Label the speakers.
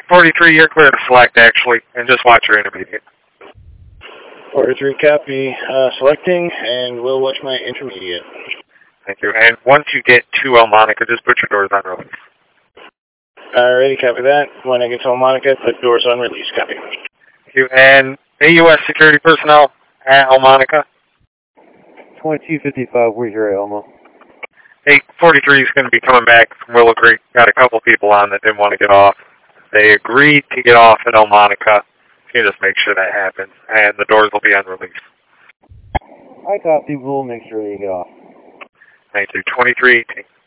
Speaker 1: 43, you're clear to select, actually, and just watch your intermediate.
Speaker 2: 43 copy, selecting, and we'll watch my intermediate.
Speaker 1: Thank you. And once you get to El Monica, just put your doors on release.
Speaker 2: Alrighty, copy that. When I get to El Monica, put doors on release, copy.
Speaker 1: Thank you. And AUS security personnel at El Monica?
Speaker 3: 2255, where's your Elmo?
Speaker 1: 843 is going to be coming back from Willow Creek. Got a couple people on that didn't want to get off. They agreed to get off at El Monica. You just make sure that happens, and the doors will be on release.
Speaker 3: I copy. We'll make sure they get off.
Speaker 1: Thank you. 2318.